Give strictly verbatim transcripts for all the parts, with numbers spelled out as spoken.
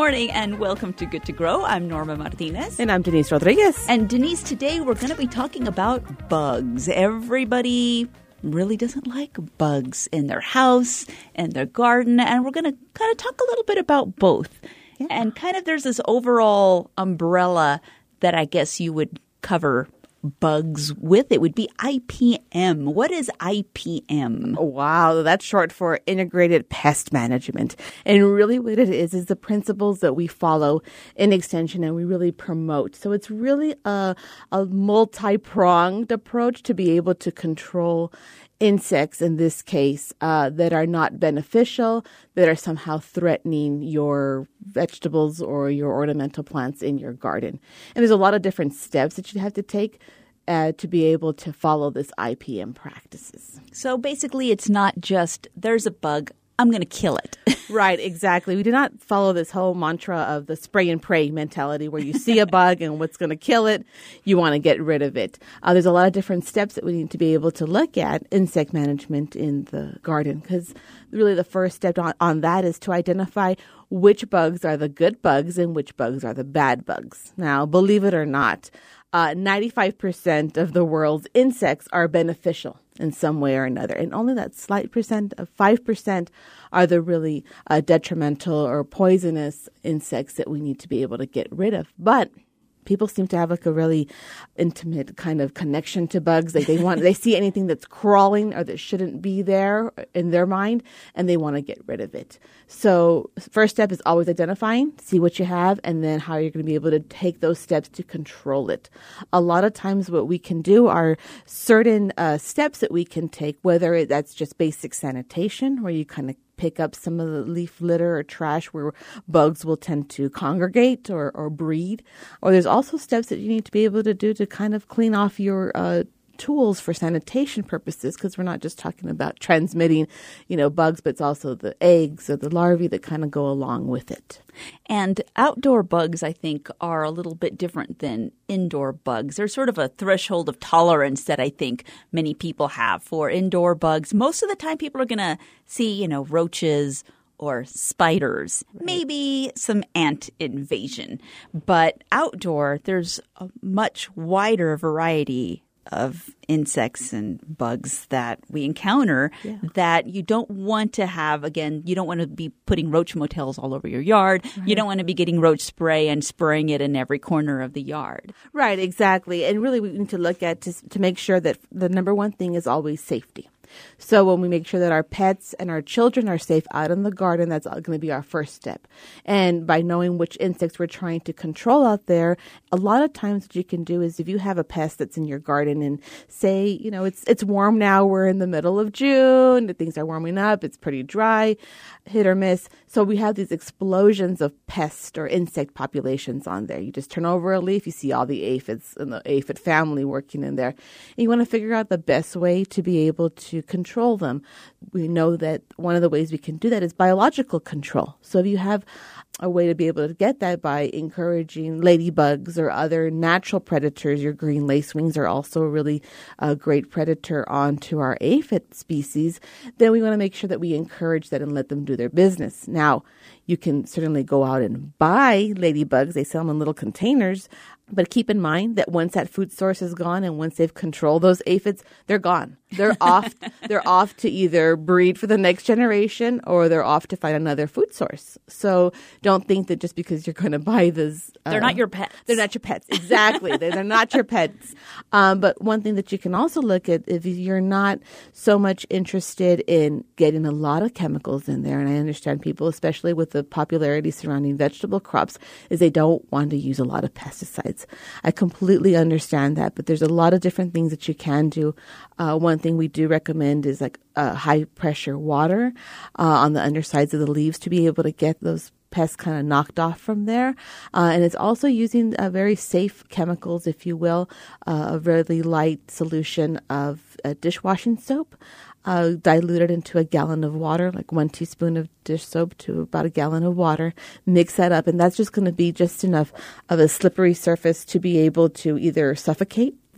morning and welcome to Good to Grow. I'm Norma Martinez. And I'm Denise Rodriguez. And Denise, today we're going to be talking about bugs. Everybody really doesn't like bugs in their house, in their garden, and we're going to kind of talk a little bit about both. Yeah. And kind of there's this overall umbrella that I guess you would cover bugs with. It would be I P M. What is I P M? Wow, that's short for Integrated Pest Management. And really what it is is the principles that we follow in Extension and we really promote. So it's really a, a multi-pronged approach to be able to control insects, in this case, uh, that are not beneficial, that are somehow threatening your vegetables or your ornamental plants in your garden. And there's a lot of different steps that you have to take uh, to be able to follow this I P M practices. So basically, it's not just there's a bug, I'm going to kill it. Right, exactly. We do not follow this whole mantra of the spray and pray mentality where you see a bug and what's going to kill it, you want to get rid of it. Uh, there's a lot of different steps that we need to be able to look at insect management in the garden, because really the first step on, on that is to identify which bugs are the good bugs and which bugs are the bad bugs. Now, believe it or not, uh, ninety-five percent of the world's insects are beneficial in some way or another. And only that slight percent of five percent are the really uh, detrimental or poisonous insects that we need to be able to get rid of. But people seem to have like a really intimate kind of connection to bugs. Like they want, they see anything that's crawling or that shouldn't be there in their mind, and they want to get rid of it. So first step is always identifying, see what you have, and then how you're going to be able to take those steps to control it. A lot of times what we can do are certain uh, steps that we can take, whether it, that's just basic sanitation, where you kind of pick up some of the leaf litter or trash where bugs will tend to congregate or, or breed. Or there's also steps that you need to be able to do to kind of clean off your uh, tools for sanitation purposes, because we're not just talking about transmitting, you know, bugs, but it's also the eggs or the larvae that kind of go along with it. And outdoor bugs, I think, are a little bit different than indoor bugs. There's sort of a threshold of tolerance that I think many people have for indoor bugs. Most of the time people are going to see, you know, roaches or spiders, right, maybe some ant invasion. But outdoor, there's a much wider variety of insects and bugs that we encounter, yeah, that you don't want to have. Again, you don't want to be putting roach motels all over your yard. Right. You don't want to be getting roach spray and spraying it in every corner of the yard. Right, exactly. And really we need to look at to, to make sure that the number one thing is always safety. So when we make sure that our pets and our children are safe out in the garden, that's going to be our first step. And by knowing which insects we're trying to control out there, a lot of times what you can do is if you have a pest that's in your garden and say, you know, it's it's warm now, we're in the middle of June, things are warming up, it's pretty dry, hit or miss. So we have these explosions of pest or insect populations on there. You just turn over a leaf, you see all the aphids and the aphid family working in there. And you want to figure out the best way to be able to control them. We know that one of the ways we can do that is biological control. So if you have a way to be able to get that by encouraging ladybugs or other natural predators, your green lacewings are also a really uh, great predator onto our aphid species, then we want to make sure that we encourage that and let them do their business. Now, you can certainly go out and buy ladybugs. They sell them in little containers. But keep in mind that once that food source is gone and once they've controlled those aphids, they're gone. They're off. They're off to either breed for the next generation or they're off to find another food source. So don't think that just because you're going to buy this, uh, they're not your pets. They're not your pets. Exactly. they're, they're not your pets. Um, but one thing that you can also look at, if you're not so much interested in getting a lot of chemicals in there, and I understand people, especially with the popularity surrounding vegetable crops, is they don't want to use a lot of pesticides. I completely understand that, but there's a lot of different things that you can do. Uh, one thing we do recommend is like uh, high pressure water uh, on the undersides of the leaves to be able to get those pests kind of knocked off from there. Uh, and it's also using uh, very safe chemicals, if you will, uh, a really light solution of uh, dishwashing soap. Uh, diluted into a gallon of water, like one teaspoon of dish soap to about a gallon of water. Mix that up, and that's just going to be just enough of a slippery surface to be able to either suffocate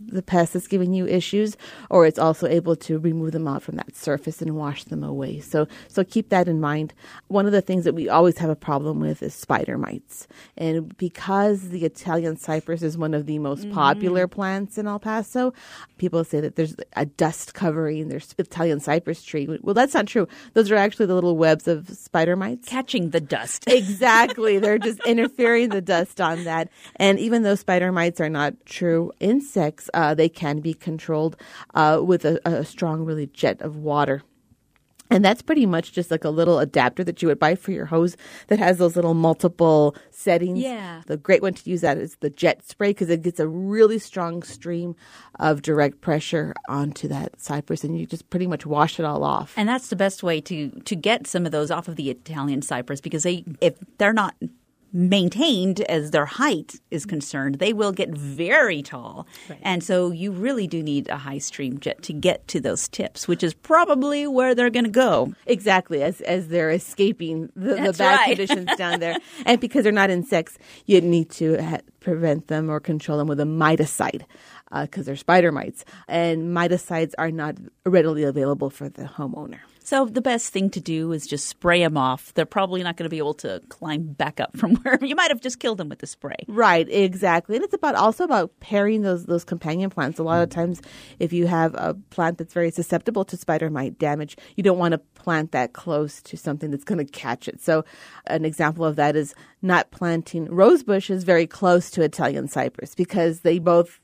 the pest that's giving you issues, or it's also able to remove them out from that surface and wash them away. So so keep that in mind. One of the things that we always have a problem with is spider mites. And because the Italian cypress is one of the most mm-hmm. popular plants in El Paso, people say that there's a dust covering their Italian cypress tree. Well, that's not true. Those are actually the little webs of spider mites. Catching the dust. Exactly. They're just interfering the dust on that. And even though spider mites are not true insects, uh, they can be controlled uh, with a, a strong, really jet of water. And that's pretty much just like a little adapter that you would buy for your hose that has those little multiple settings. Yeah. The great one to use that is the jet spray because it gets a really strong stream of direct pressure onto that cypress, and you just pretty much wash it all off. And that's the best way to, to get some of those off of the Italian cypress, because they if they're not maintained as their height is concerned, they will get very tall. Right. And so you really do need a high stream jet to get to those tips, which is probably where they're going to go. Exactly, as as they're escaping the, the bad right. conditions down there. And because they're not insects, you need to ha- prevent them or control them with a miticide because uh, they're spider mites. And miticides are not readily available for the homeowner. So the best thing to do is just spray them off. They're probably not going to be able to climb back up from where you might have just killed them with the spray. Right, exactly. And it's about also about pairing those those companion plants. A lot of times if you have a plant that's very susceptible to spider mite damage, you don't want to plant that close to something that's going to catch it. So an example of that is not planting rose bushes very close to Italian cypress because they both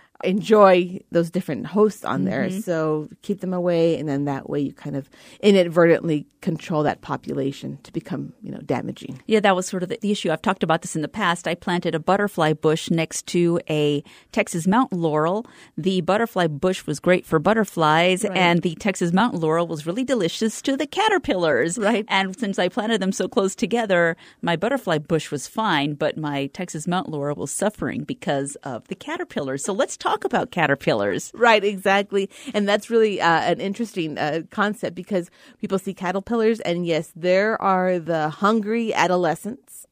enjoy those different hosts on there. Mm-hmm. So keep them away, and then that way you kind of inadvertently control that population to become, you know, damaging. Yeah, that was sort of the, the issue. I've talked about this in the past. I planted a butterfly bush next to a Texas mountain laurel. The butterfly bush was great for butterflies, right. and the Texas mountain laurel was really delicious to the caterpillars. Right. And since I planted them so close together, my butterfly bush was fine, but my Texas mountain laurel was suffering because of the caterpillars. So let's talk Talk about caterpillars. Right, exactly. And that's really uh, an interesting uh, concept because people see caterpillars, and yes, there are the hungry adolescents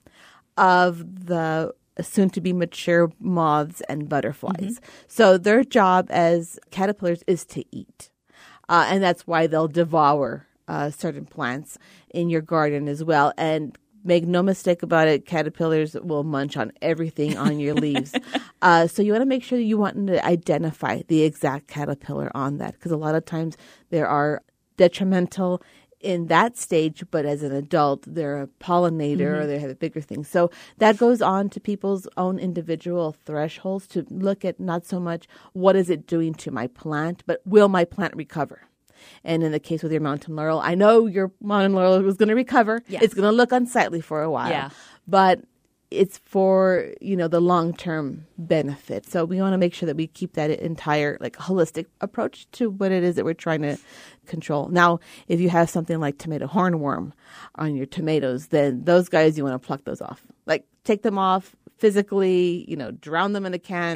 of the soon-to-be mature moths and butterflies. Mm-hmm. So their job as caterpillars is to eat. Uh, and that's why they'll devour uh, certain plants in your garden as well. And make no mistake about it, caterpillars will munch on everything on your leaves. Uh, so you want to make sure that you want to identify the exact caterpillar on that, because a lot of times there are detrimental in that stage, but as an adult, they're a pollinator mm-hmm. or they have a bigger thing. So that goes on to people's own individual thresholds to look at not so much what is it doing to my plant, but will my plant recover? And in the case with your mountain laurel, I know your mountain laurel was going to recover. Yes. It's going to look unsightly for a while. Yeah. But it's for, you know, the long-term benefit. So we want to make sure that we keep that entire, like, holistic approach to what it is that we're trying to control. Now, if you have something like tomato hornworm on your tomatoes, then those guys, you want to pluck those off. Like, take them off physically, you know, drown them in a can,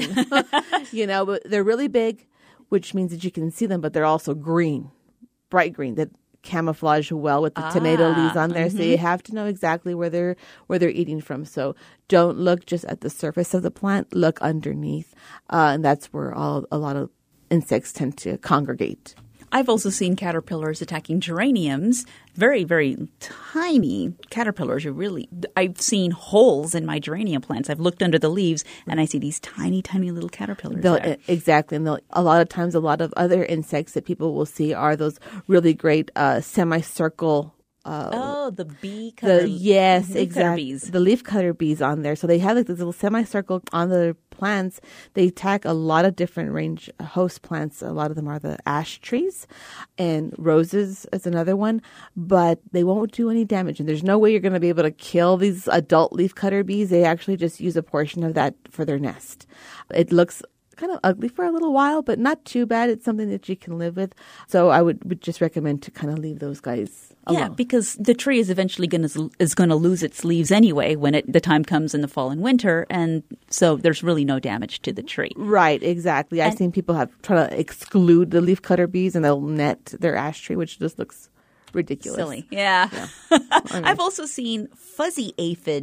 you know, but they're really big, which means that you can see them, but they're also green, bright green, that camouflage well with the ah, tomato leaves on there. Mm-hmm. So you have to know exactly where they're where they're eating from. So don't look just at the surface of the plant, look underneath. Uh, and that's where all, a lot of insects tend to congregate. I've also seen caterpillars attacking geraniums, very, very tiny caterpillars. Are really, I've seen holes in my geranium plants. I've looked under the leaves, and I see these tiny, tiny little caterpillars there. Exactly. And a lot of times, a lot of other insects that people will see are those really great uh, semicircle Uh, oh, the bee cutter. The, yes, leaf exactly. Cutter bees. The leaf cutter bees on there. So they have like this little semicircle on the plants. They attack a lot of different range host plants. A lot of them are the ash trees, and roses is another one. But they won't do any damage. And there's no way you're going to be able to kill these adult leaf cutter bees. They actually just use a portion of that for their nest. It looks kind of ugly for a little while, but not too bad. It's something that you can live with. So I would, would just recommend to kind of leave those guys alone. Yeah, because the tree is eventually going to is going to lose its leaves anyway when it the time comes in the fall and winter, and so there's really no damage to the tree. Right, exactly. I've and, seen people have try to exclude the leaf cutter bees, and they'll net their ash tree, which just looks ridiculous. Silly. Yeah. yeah. I've also seen fuzzy aphids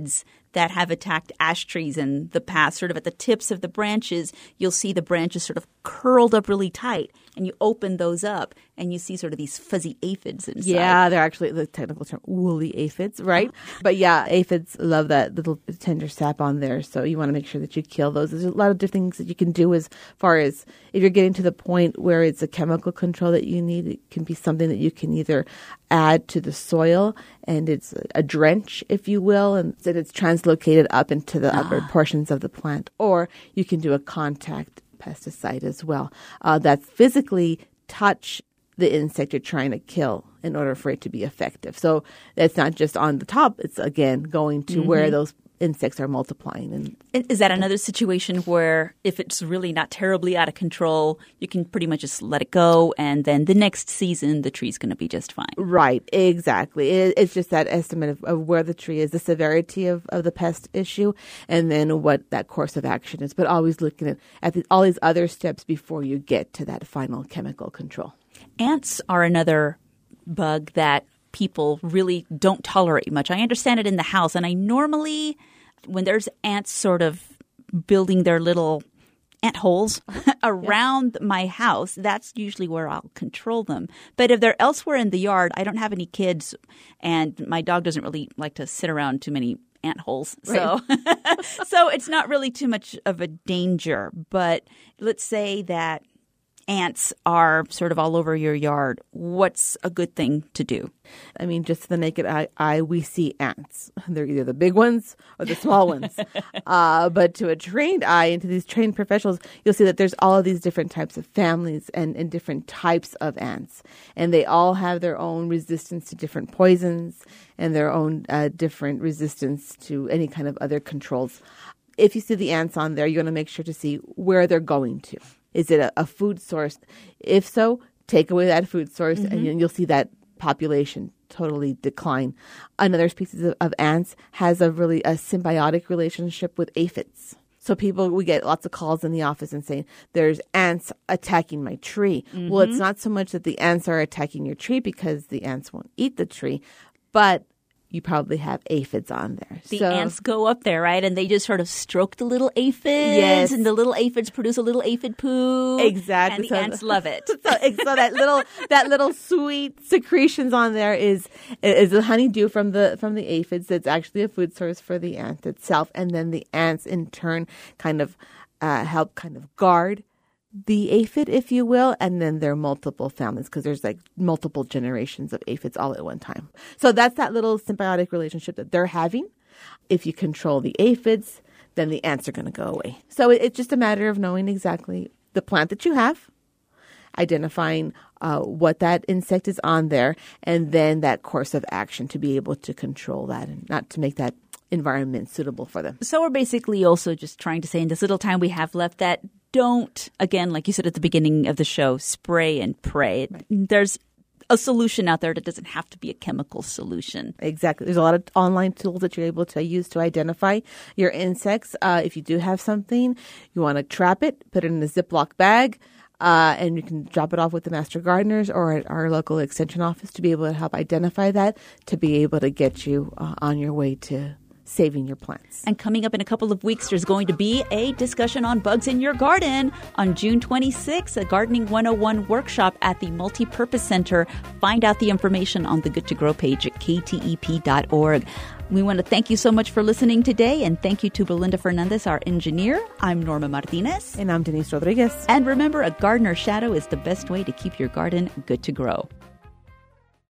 that have attacked ash trees in the past. Sort of at the tips of the branches, you'll see the branches sort of curled up really tight, and you open those up, and you see sort of these fuzzy aphids inside. Yeah, they're actually the technical term, woolly aphids, right? But yeah, aphids love that little tender sap on there, so you want to make sure that you kill those. There's a lot of different things that you can do as far as if you're getting to the point where it's a chemical control that you need. It can be something that you can either add to the soil, and it's a drench, if you will, and then it's translocated up into the ah. upper portions of the plant, or you can do a contact pesticide as well uh, that physically touch the insect you're trying to kill in order for it to be effective. So it's not just on the top. It's, again, going to mm-hmm. where those insects are multiplying. And is that another situation where if it's really not terribly out of control, you can pretty much just let it go, and then the next season the tree's going to be just fine? Right, exactly. It, it's just that estimate of, of where the tree is, the severity of, of the pest issue, and then what that course of action is. But always looking at, at the, all these other steps before you get to that final chemical control. Ants are another bug that people really don't tolerate much. I understand it in the house, and I normally, when there's ants sort of building their little ant holes around yeah. my house, that's usually where I'll control them. But if they're elsewhere in the yard, I don't have any kids, and my dog doesn't really like to sit around too many ant holes. So, right. so it's not really too much of a danger. But let's say that ants are sort of all over your yard. What's a good thing to do? I mean, just to the naked eye, eye we see ants. They're either the big ones or the small ones. Uh, but to a trained eye and to these trained professionals, you'll see that there's all of these different types of families and, and different types of ants. And they all have their own resistance to different poisons and their own uh, different resistance to any kind of other controls. If you see the ants on there, you're going to make sure to see where they're going to. Is it a, a food source? If so, take away that food source, mm-hmm. and you'll see that population totally decline. Another species of, of ants has a really a symbiotic relationship with aphids. So people, we get lots of calls in the office and saying, there's ants attacking my tree. Mm-hmm. Well, it's not so much that the ants are attacking your tree because the ants won't eat the tree, but you probably have aphids on there. The so, ants go up there, right? And they just sort of stroke the little aphids. Yes. And the little aphids produce a little aphid poo. Exactly. And the so, ants love it. So, so that little that little sweet secretions on there is is the honeydew from the from the aphids. That's actually a food source for the ant itself. And then the ants in turn kind of uh, help kind of guard the aphid, if you will, and then there are multiple families because there's like multiple generations of aphids all at one time. So that's that little symbiotic relationship that they're having. If you control the aphids, then the ants are going to go away. So it, it's just a matter of knowing exactly the plant that you have, identifying uh, what that insect is on there, and then that course of action to be able to control that and not to make that environment suitable for them. So we're basically also just trying to say in this little time we have left that don't, again, like you said at the beginning of the show, spray and pray. Right. There's a solution out there that doesn't have to be a chemical solution. Exactly. There's a lot of online tools that you're able to use to identify your insects. Uh, if you do have something, you want to trap it, put it in a Ziploc bag, uh, and you can drop it off with the Master Gardeners or at our local extension office to be able to help identify that, to be able to get you uh, on your way to saving your plants. And coming up in a couple of weeks, there's going to be a discussion on bugs in your garden. On June twenty-sixth, a Gardening one oh one workshop at the Multipurpose Center. Find out the information on the Good to Grow page at k t e p dot org. We want to thank you so much for listening today, and thank you to Belinda Fernandez, our engineer. I'm Norma Martinez. And I'm Denise Rodriguez. And remember, a gardener's shadow is the best way to keep your garden good to grow.